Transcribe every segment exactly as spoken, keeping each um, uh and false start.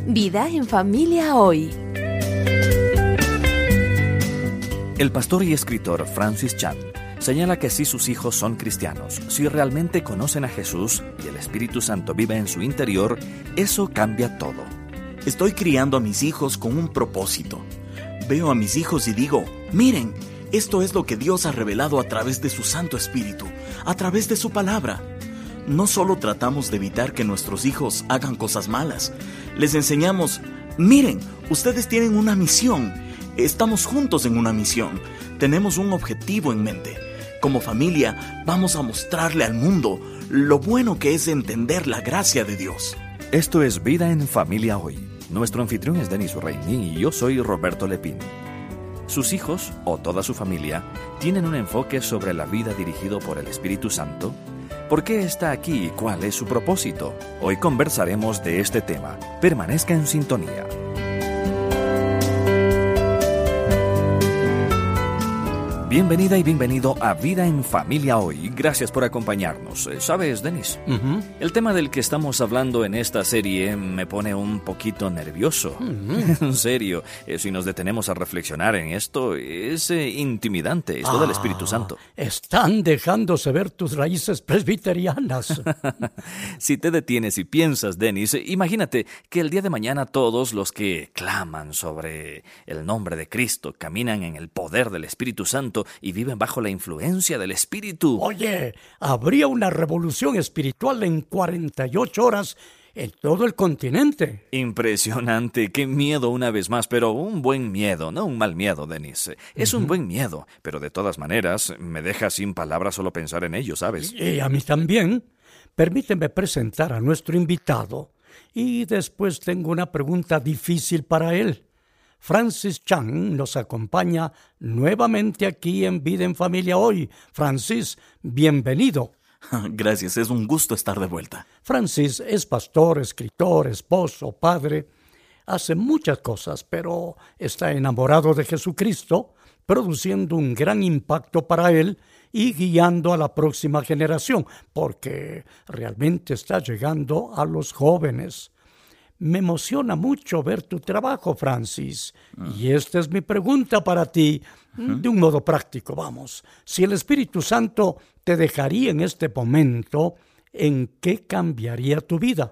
Vida en Familia Hoy. El pastor y escritor Francis Chan señala que si sus hijos son cristianos, si realmente conocen a Jesús y el Espíritu Santo vive en su interior, eso cambia todo. Estoy criando a mis hijos con un propósito. Veo a mis hijos y digo, miren, esto es lo que Dios ha revelado a través de su Santo Espíritu, a través de su palabra. No solo tratamos de evitar que nuestros hijos hagan cosas malas, les enseñamos, miren, ustedes tienen una misión, estamos juntos en una misión, tenemos un objetivo en mente. Como familia, vamos a mostrarle al mundo lo bueno que es entender la gracia de Dios. Esto es Vida en Familia Hoy. Nuestro anfitrión es Denis Reini y yo soy Roberto Lepín. Sus hijos, o toda su familia, tienen un enfoque sobre la vida dirigido por el Espíritu Santo. ¿Por qué está aquí y cuál es su propósito? Hoy conversaremos de este tema. Permanezca en sintonía. Bienvenida y bienvenido a Vida en Familia Hoy. Gracias por acompañarnos. ¿Sabes, Denis? Uh-huh. El tema del que estamos hablando en esta serie me pone un poquito nervioso. Uh-huh. En serio, eh, si nos detenemos a reflexionar en esto, es eh, intimidante, esto ah, del Espíritu Santo. Están dejándose ver tus raíces presbiterianas. Si te detienes y piensas, Denis, imagínate que el día de mañana todos los que claman sobre el nombre de Cristo caminan en el poder del Espíritu Santo y viven bajo la influencia del Espíritu. Oye, habría una revolución espiritual en cuarenta y ocho horas en todo el continente. Impresionante, qué miedo una vez más, pero un buen miedo, no un mal miedo, Denis. Es uh-huh. un buen miedo, pero de todas maneras me deja sin palabras solo pensar en ello, ¿sabes? Y a mí también. Permíteme presentar a nuestro invitado y después tengo una pregunta difícil para él. Francis Chan nos acompaña nuevamente aquí en Vida en Familia Hoy. Francis, bienvenido. Gracias, es un gusto estar de vuelta. Francis es pastor, escritor, esposo, padre. Hace muchas cosas, pero está enamorado de Jesucristo, produciendo un gran impacto para él y guiando a la próxima generación, porque realmente está llegando a los jóvenes. Me emociona mucho ver tu trabajo, Francis. Uh. Y esta es mi pregunta para ti, uh-huh. de un modo práctico, vamos. Si el Espíritu Santo te dejaría en este momento, ¿en qué cambiaría tu vida?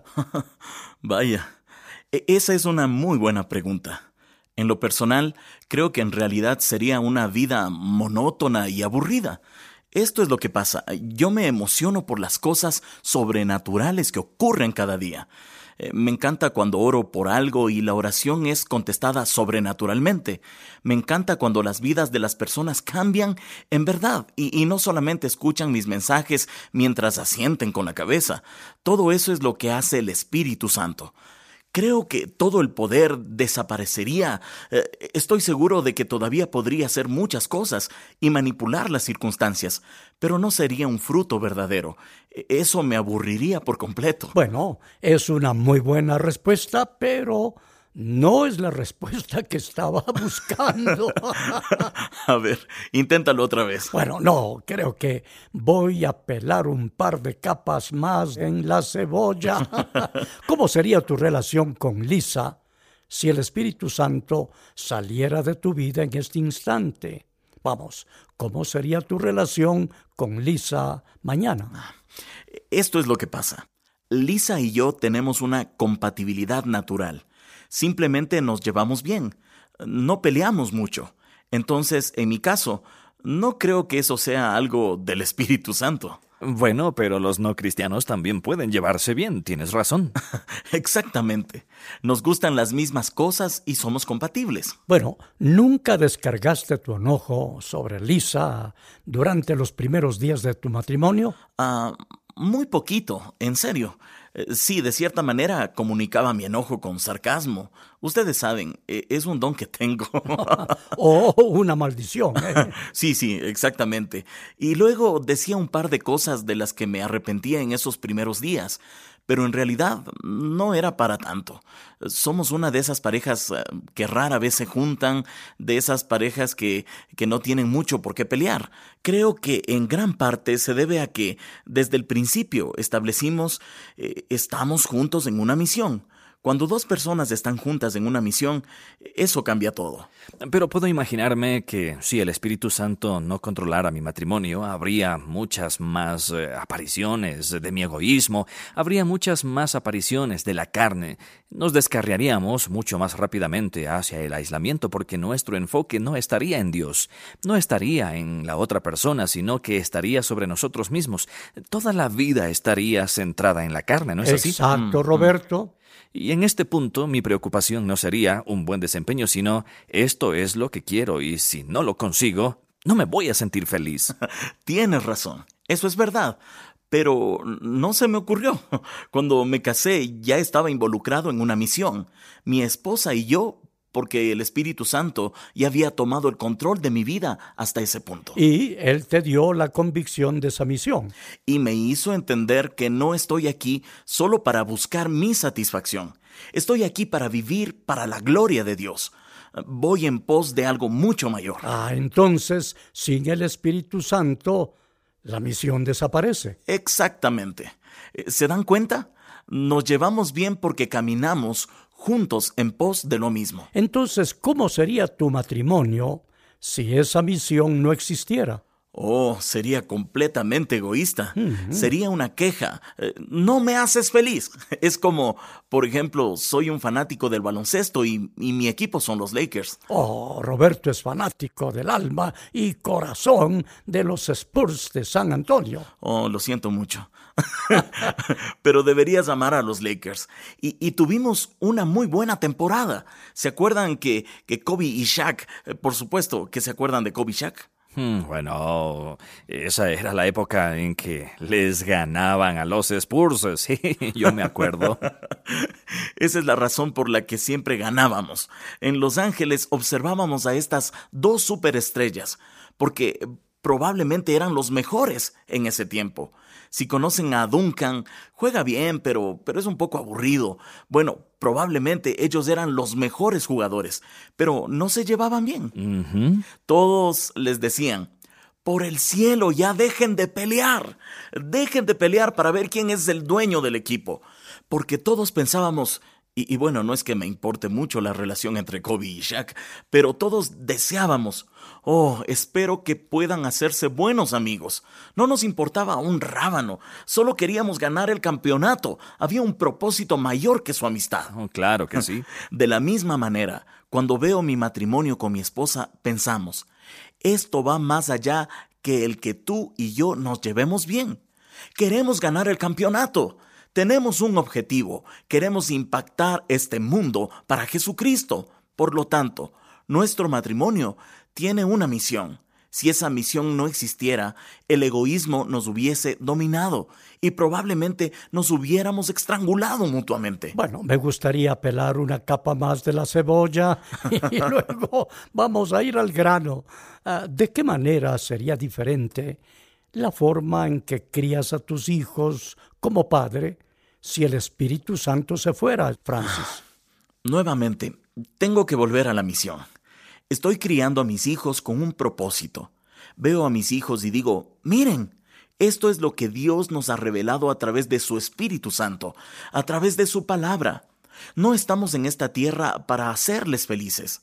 Vaya, esa es una muy buena pregunta. En lo personal, creo que en realidad sería una vida monótona y aburrida. Esto es lo que pasa. Yo me emociono por las cosas sobrenaturales que ocurren cada día. Eh, me encanta cuando oro por algo y la oración es contestada sobrenaturalmente. Me encanta cuando las vidas de las personas cambian en verdad y, y no solamente escuchan mis mensajes mientras asienten con la cabeza. Todo eso es lo que hace el Espíritu Santo. Creo que todo el poder desaparecería. Eh, estoy seguro de que todavía podría hacer muchas cosas y manipular las circunstancias, pero no sería un fruto verdadero. Eso me aburriría por completo. Bueno, es una muy buena respuesta, pero no es la respuesta que estaba buscando. A ver, inténtalo otra vez. Bueno, no, creo que voy a pelar un par de capas más en la cebolla. ¿Cómo sería tu relación con Lisa si el Espíritu Santo saliera de tu vida en este instante? Vamos, ¿cómo sería tu relación con Lisa mañana? Esto es lo que pasa. Lisa y yo tenemos una compatibilidad natural. Simplemente nos llevamos bien. No peleamos mucho. Entonces, en mi caso, no creo que eso sea algo del Espíritu Santo. Bueno, pero los no cristianos también pueden llevarse bien, tienes razón. Exactamente. Nos gustan las mismas cosas y somos compatibles. Bueno, ¿nunca descargaste tu enojo sobre Lisa durante los primeros días de tu matrimonio? Ah, uh, muy poquito, en serio. Sí, de cierta manera comunicaba mi enojo con sarcasmo. Ustedes saben, es un don que tengo. ¡Oh, una maldición! ¿eh? Sí, sí, exactamente. Y luego decía un par de cosas de las que me arrepentía en esos primeros días. Pero en realidad no era para tanto. Somos una de esas parejas que rara vez se juntan, de esas parejas que, que no tienen mucho por qué pelear. Creo que en gran parte se debe a que desde el principio establecimos, eh, estamos juntos en una misión. Cuando dos personas están juntas en una misión, eso cambia todo. Pero puedo imaginarme que si el Espíritu Santo no controlara mi matrimonio, habría muchas más eh, apariciones de mi egoísmo, habría muchas más apariciones de la carne. Nos descarriaríamos mucho más rápidamente hacia el aislamiento porque nuestro enfoque no estaría en Dios, no estaría en la otra persona, sino que estaría sobre nosotros mismos. Toda la vida estaría centrada en la carne, ¿no es así? Exacto, Roberto. Y en este punto mi preocupación no sería un buen desempeño, sino esto es lo que quiero y si no lo consigo, no me voy a sentir feliz. Tienes razón, eso es verdad, pero no se me ocurrió. Cuando me casé ya estaba involucrado en una misión. Mi esposa y yo, porque el Espíritu Santo ya había tomado el control de mi vida hasta ese punto. Y Él te dio la convicción de esa misión. Y me hizo entender que no estoy aquí solo para buscar mi satisfacción. Estoy aquí para vivir para la gloria de Dios. Voy en pos de algo mucho mayor. Ah, entonces, sin el Espíritu Santo, la misión desaparece. Exactamente. ¿Se dan cuenta? Nos llevamos bien porque caminamos juntos en pos de lo mismo. Entonces, ¿cómo sería tu matrimonio si esa misión no existiera? Oh, sería completamente egoísta. Uh-huh. Sería una queja. Eh, no me haces feliz. Es como, por ejemplo, soy un fanático del baloncesto y, y mi equipo son los Lakers. Oh, Roberto es fanático del alma y corazón de los Spurs de San Antonio. Oh, lo siento mucho. Pero deberías amar a los Lakers. Y, y tuvimos una muy buena temporada. ¿Se acuerdan que, que Kobe y Shaq, eh, por supuesto que se acuerdan de Kobe y Shaq? Hmm, bueno, esa era la época en que les ganaban a los Spurs, sí, yo me acuerdo. Esa es la razón por la que siempre ganábamos. En Los Ángeles observábamos a estas dos superestrellas, porque probablemente eran los mejores en ese tiempo. Si conocen a Duncan, juega bien, pero, pero es un poco aburrido. Bueno, probablemente ellos eran los mejores jugadores, pero no se llevaban bien. Uh-huh. Todos les decían, por el cielo, ya dejen de pelear. Dejen de pelear para ver quién es el dueño del equipo. Porque todos pensábamos, y, y bueno, no es que me importe mucho la relación entre Kobe y Shaq, pero todos deseábamos, oh, espero que puedan hacerse buenos amigos. No nos importaba un rábano, solo queríamos ganar el campeonato. Había un propósito mayor que su amistad. Oh, claro que sí. De la misma manera, cuando veo mi matrimonio con mi esposa, pensamos, esto va más allá que el que tú y yo nos llevemos bien. Queremos ganar el campeonato. Tenemos un objetivo. Queremos impactar este mundo para Jesucristo. Por lo tanto, nuestro matrimonio tiene una misión. Si esa misión no existiera, el egoísmo nos hubiese dominado y probablemente nos hubiéramos estrangulado mutuamente. Bueno, me gustaría pelar una capa más de la cebolla y luego vamos a ir al grano. Uh, ¿De qué manera sería diferente la forma en que crías a tus hijos como padre si el Espíritu Santo se fuera, Francis? Nuevamente, tengo que volver a la misión. Estoy criando a mis hijos con un propósito. Veo a mis hijos y digo, miren, esto es lo que Dios nos ha revelado a través de su Espíritu Santo, a través de su palabra. No estamos en esta tierra para hacerles felices.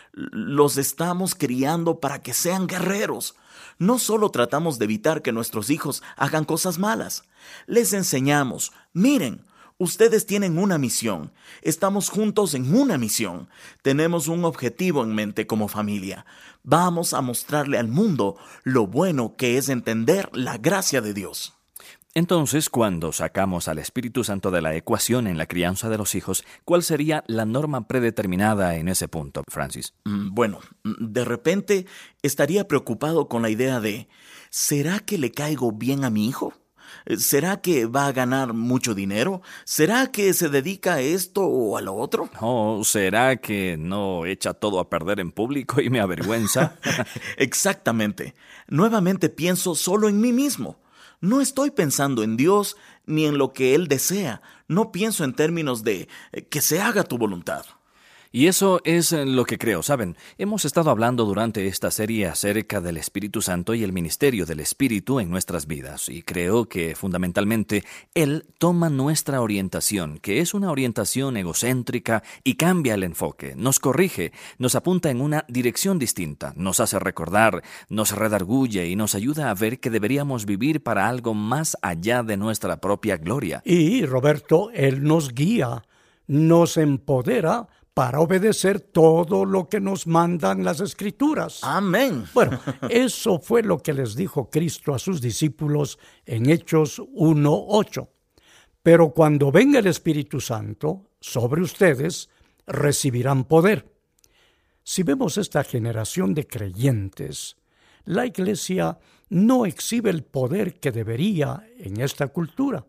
Los estamos criando para que sean guerreros. No solo tratamos de evitar que nuestros hijos hagan cosas malas. Les enseñamos, miren, ustedes tienen una misión. Estamos juntos en una misión. Tenemos un objetivo en mente como familia. Vamos a mostrarle al mundo lo bueno que es entender la gracia de Dios. Entonces, cuando sacamos al Espíritu Santo de la ecuación en la crianza de los hijos, ¿cuál sería la norma predeterminada en ese punto, Francis? Bueno, de repente estaría preocupado con la idea de, ¿será que le caigo bien a mi hijo? ¿Será que va a ganar mucho dinero? ¿Será que se dedica a esto o a lo otro? ¿O oh, será que no echa todo a perder en público y me avergüenza? Exactamente. Nuevamente pienso solo en mí mismo. No estoy pensando en Dios ni en lo que Él desea. No pienso en términos de eh, que se haga tu voluntad. Y eso es lo que creo, ¿saben? Hemos estado hablando durante esta serie acerca del Espíritu Santo y el ministerio del Espíritu en nuestras vidas, y creo que fundamentalmente Él toma nuestra orientación, que es una orientación egocéntrica, y cambia el enfoque, nos corrige, nos apunta en una dirección distinta, nos hace recordar, nos redarguye y nos ayuda a ver que deberíamos vivir para algo más allá de nuestra propia gloria. Y, Roberto, Él nos guía, nos empodera para obedecer todo lo que nos mandan las Escrituras. Amén. Bueno, eso fue lo que les dijo Cristo a sus discípulos en Hechos uno ocho. Pero cuando venga el Espíritu Santo sobre ustedes, recibirán poder. Si vemos esta generación de creyentes, la Iglesia no exhibe el poder que debería en esta cultura.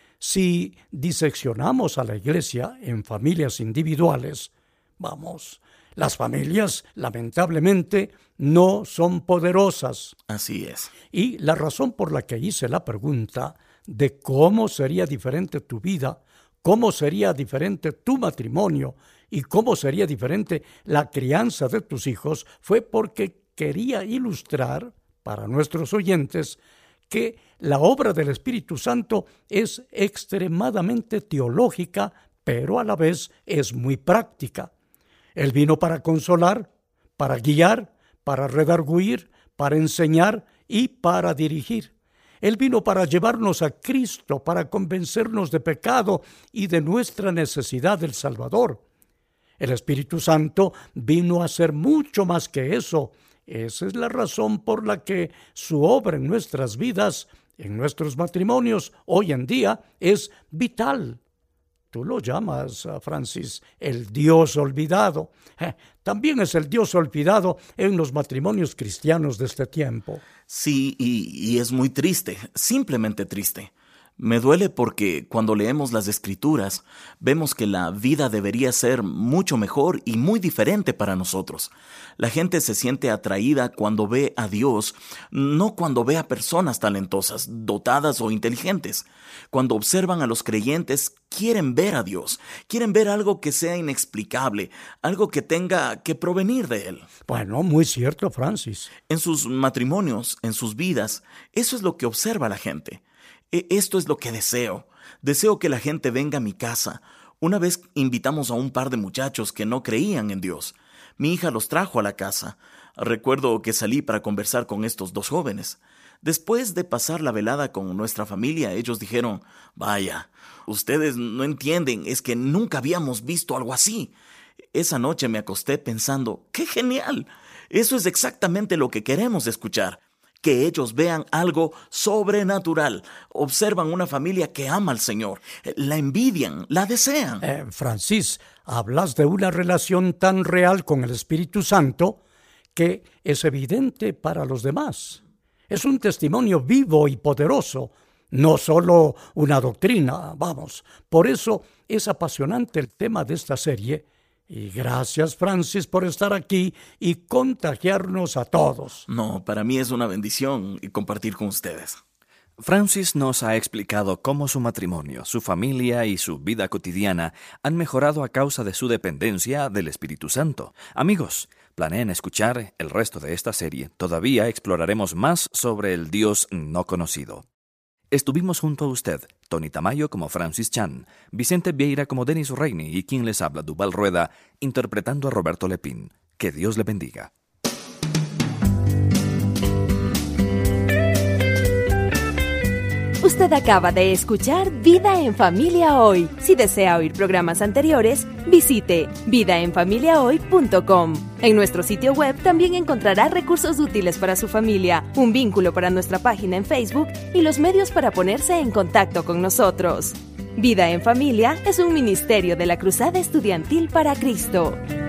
Si diseccionamos a la Iglesia en familias individuales, vamos, las familias lamentablemente no son poderosas. Así es. Y la razón por la que hice la pregunta de cómo sería diferente tu vida, cómo sería diferente tu matrimonio y cómo sería diferente la crianza de tus hijos fue porque quería ilustrar para nuestros oyentes que la obra del Espíritu Santo es extremadamente teológica, pero a la vez es muy práctica. Él vino para consolar, para guiar, para redarguir, para enseñar y para dirigir. Él vino para llevarnos a Cristo, para convencernos de pecado y de nuestra necesidad del Salvador. El Espíritu Santo vino a hacer mucho más que eso. Esa es la razón por la que su obra en nuestras vidas, en nuestros matrimonios, hoy en día es vital. Tú lo llamas, Francis, el Dios olvidado. Eh, también es el Dios olvidado en los matrimonios cristianos de este tiempo. Sí, y, y es muy triste, simplemente triste. Me duele porque cuando leemos las Escrituras, vemos que la vida debería ser mucho mejor y muy diferente para nosotros. La gente se siente atraída cuando ve a Dios, no cuando ve a personas talentosas, dotadas o inteligentes. Cuando observan a los creyentes, quieren ver a Dios, quieren ver algo que sea inexplicable, algo que tenga que provenir de Él. Bueno, muy cierto, Francis. En sus matrimonios, en sus vidas, eso es lo que observa la gente. Esto es lo que deseo. Deseo que la gente venga a mi casa. Una vez invitamos a un par de muchachos que no creían en Dios. Mi hija los trajo a la casa. Recuerdo que salí para conversar con estos dos jóvenes. Después de pasar la velada con nuestra familia, ellos dijeron, vaya, ustedes no entienden, es que nunca habíamos visto algo así. Esa noche me acosté pensando, ¡qué genial! Eso es exactamente lo que queremos escuchar. Que ellos vean algo sobrenatural, observan una familia que ama al Señor, la envidian, la desean. Eh, Francis, hablas de una relación tan real con el Espíritu Santo que es evidente para los demás. Es un testimonio vivo y poderoso, no solo una doctrina, vamos. Por eso es apasionante el tema de esta serie. Y gracias, Francis, por estar aquí y contagiarnos a todos. No, para mí es una bendición compartir con ustedes. Francis nos ha explicado cómo su matrimonio, su familia y su vida cotidiana han mejorado a causa de su dependencia del Espíritu Santo. Amigos, planeen escuchar el resto de esta serie. Todavía exploraremos más sobre el Dios no conocido. Estuvimos junto a usted, Tony Tamayo como Francis Chan, Vicente Vieira como Denis Reini y quien les habla, Duval Rueda, interpretando a Roberto Lepín. Que Dios le bendiga. Usted acaba de escuchar Vida en Familia Hoy. Si desea oír programas anteriores, visite vida en familia hoy punto com. En nuestro sitio web también encontrará recursos útiles para su familia, un vínculo para nuestra página en Facebook y los medios para ponerse en contacto con nosotros. Vida en Familia es un ministerio de la Cruzada Estudiantil para Cristo.